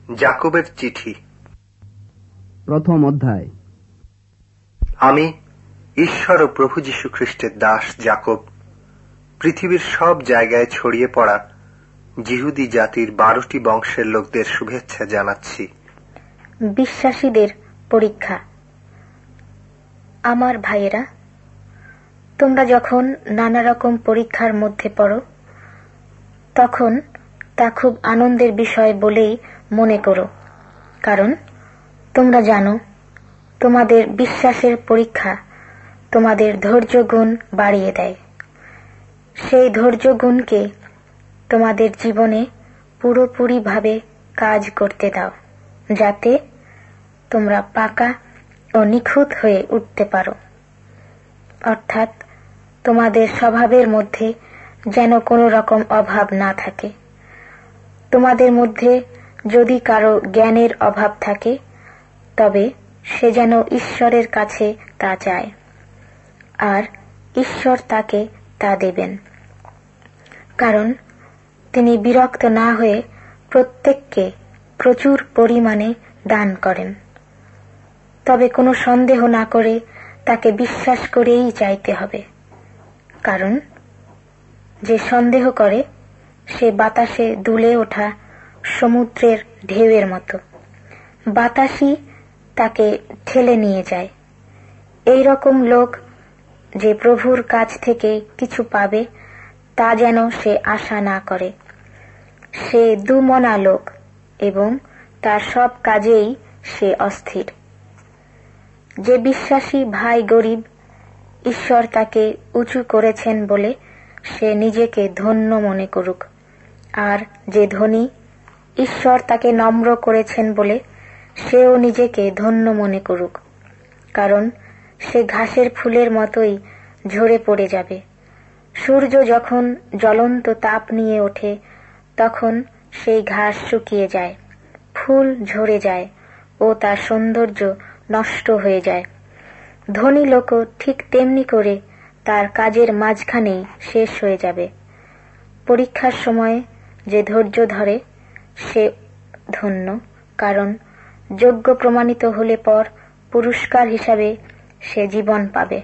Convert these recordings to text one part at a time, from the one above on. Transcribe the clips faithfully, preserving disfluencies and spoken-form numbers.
জাকবের চিঠি প্রথম অধ্যায়। আমি ঈশ্বর ও প্রভু যীশু খ্রিস্টের দাস জাকব, পৃথিবীর সব জায়গায় ছড়িয়ে পড়া যিহুদি জাতির বারোটি বংশের লোকদের শুভেচ্ছা জানাচ্ছি। বিশ্বাসীদের পরীক্ষা। আমার ভাইয়েরা, তোমরা যখন নানা রকম পরীক্ষার মধ্যে পড়ো, তখন তা খুব আনন্দের বিষয় বলেই মনে করো, কারণ তোমরা জানো তোমাদের বিশ্বাসের পরীক্ষা তোমাদের ধৈর্য গুণ বাড়িয়ে দেয়। সেই ধৈর্য গুণকে তোমাদের জীবনে পুরোপুরিভাবে কাজ করতে দাও, যাতে তোমরা পাকা ও নিখুঁত হয়ে উঠতে পারো। অর্থাৎ তোমাদের স্বভাবের মধ্যে যেন কোনো রকম অভাব না থাকে। তোমাদের মধ্যে যদি কারো জ্ঞানের অভাব থাকে, তবে সে যেন ঈশ্বরের কাছে তা চায়, আর ঈশ্বর তাকে তা দেবেন। কারণ তিনি বিরক্ত না হয়ে প্রত্যেককে প্রচুর পরিমাণে দান করেন। তবে কোনো সন্দেহ না করে তাকে বিশ্বাস করেই চাইতে হবে, কারণ যে সন্দেহ করে সে বাতাসে দুলে ওঠা সমুদ্রের ঢেউয়ের মতো। বাতাসই তাকে ঠেলে নিয়ে যায়। এই রকম লোক যে প্রভুর কাছ থেকে কিছু পাবে তা যেন সে আশা না করে। সে দুমনা লোক এবং তার সব কাজেই সে অস্থির। যে বিশ্বাসী ভাই গরিব, ঈশ্বর তাকে উঁচু করেছেন বলে সে নিজেকে ধন্য মনে করুক, আর যে ধনী, ঈশ্বর তাকে নম্র করেছেন বলে সেও নিজেকে ধন্য মনে করুক, কারণ সে ঘাসের ফুলের মতোই ঝরে পড়ে যাবে। সূর্য যখন জ্বলন্ত তাপ নিয়ে ওঠে, তখন সেই ঘাস শুকিয়ে যায়, ফুল ঝরে যায় ও তার সৌন্দর্য নষ্ট হয়ে যায়। ধনী লোকও ঠিক তেমনি করে তার কাজের মাঝখানেই শেষ হয়ে যাবে। পরীক্ষার সময় যে ধৈর্য ধরে সে ধন্য, কারণ যোগ্য প্রমাণিত হলে পর পুরস্কার হিসাবে সে জীবন পাবে।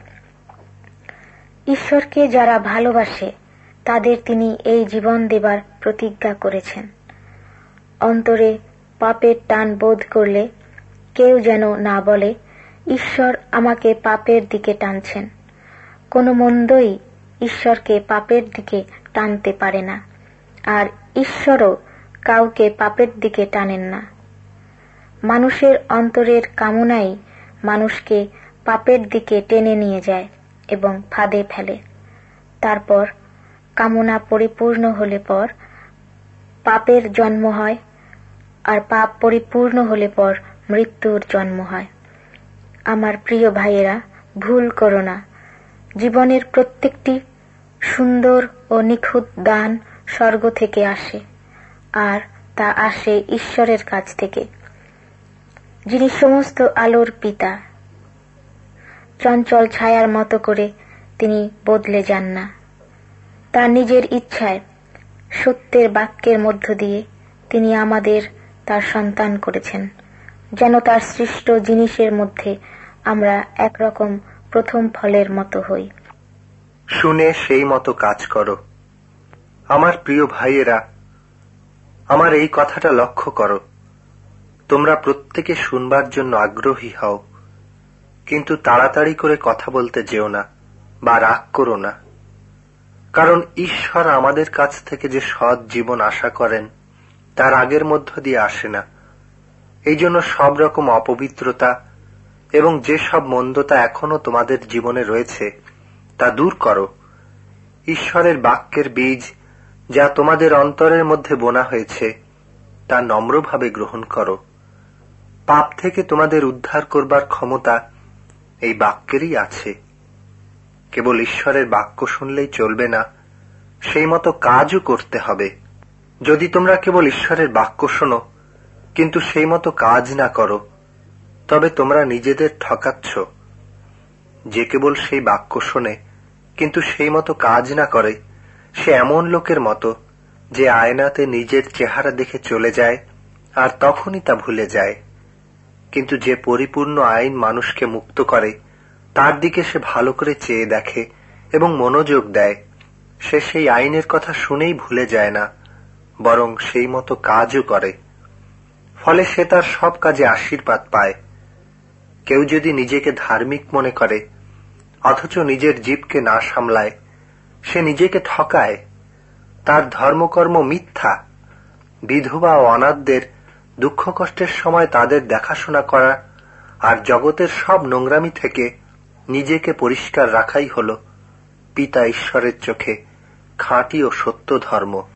ঈশ্বরকে যারা ভালোবাসে তাদের তিনি এই জীবন দেবার প্রতিজ্ঞা করেছেন। অন্তরে পাপের টান বোধ করলে কেউ যেন না বলে, ঈশ্বর আমাকে পাপের দিকে টানছেন। কোনো মন্দই ঈশ্বরকে পাপের দিকে টানতে পারে না, আর ঈশ্বরও কাউকে পাপের দিকে টানেন না। মানুষের অন্তরের কামনাই মানুষকে পাপের দিকে টেনে নিয়ে যায় এবং ফাঁদে ফেলে। তারপর কামনা পরিপূর্ণ হলে পর পাপের জন্ম হয়, আর পাপ পরিপূর্ণ হলে পর মৃত্যুর জন্ম হয়। আমার প্রিয় ভাইয়েরা, ভুল করো না। জীবনের প্রত্যেকটি সুন্দর ও নিখুঁত দান স্বর্গ থেকে আসে, আর তা আসে ঈশ্বরের কাছ থেকে, যিনি সমস্ত আলোর পিতা। চঞ্চল ছায়ার মতো করে তিনি বদলে যান না। তার নিজের ইচ্ছায় সত্যের বাক্যের মধ্য দিয়ে তিনি আমাদের তার সন্তান করেছেন, যেন তার সৃষ্ট জিনিসের মধ্যে আমরা একরকম প্রথম ফলের মতো হই। শুনে সেই মতো কাজ করো। আমার প্রিয় ভাইয়েরা, আমার এই কথাটা লক্ষ্য করো। তোমরা প্রত্যেকে শুনবার জন্য আগ্রহী হও, কিন্তু তাড়াতাড়ি করে কথা বলতে যেও না বা রাগ করো না। কারণ ঈশ্বর আমাদের কাছ থেকে যে সৎ জীবন আশা করেন তার আগের মধ্য দিয়ে আসে না। এই জন্য সব রকম অপবিত্রতা এবং যে সব মন্দতা এখনো তোমাদের জীবনে রয়েছে তা দূর করো। ঈশ্বরের বাক্যের বীজ যা তোমাদের অন্তরের মধ্যে বোনা হয়েছে তা নম্রভাবে গ্রহণ করো। পাপ থেকে তোমাদের উদ্ধার করবার ক্ষমতা এই বাক্যেরই আছে। কেবল ঈশ্বরের বাক্য শুনলেই চলবে না, সেই মতো কাজও করতে হবে। যদি তোমরা কেবল ঈশ্বরের বাক্য শোনো কিন্তু সেই মতো কাজ না করো, তবে তোমরা নিজেদের ঠকাচ্ছ। যে কেবল সেই বাক্য শোনে কিন্তু সেই মতো কাজ না করে, সে এমন লোকের মতো যে আয়নাতে নিজের চেহারা দেখে চলে যায় আর তখনই তা ভুলে যায়। কিন্তু যে পরিপূর্ণ আইন মানুষকে মুক্ত করে, তার দিকে সে ভালো করে চেয়ে দেখে এবং মনোযোগ দেয়, সে সেই আইনের কথা শুনেই ভুলে যায় না, বরং সেই মতো কাজও করে। ফলে সে তার সব কাজে আশীর্বাদ পায়। কেউ যদি নিজেকে ধার্মিক মনে করে অথচ নিজের জীবকে না সামলায়, সে নিজেকে ঠকায়। তার ধর্মকর্ম মিথ্যা। বিধবা ও অনাথদের দুঃখ কষ্টের সময় তাদের দেখাশোনা করা আর জগতের সব নোংরামি থেকে নিজেকে পরিষ্কার রাখাই হল পিতা ঈশ্বরের চোখে খাঁটি ও সত্য ধর্ম।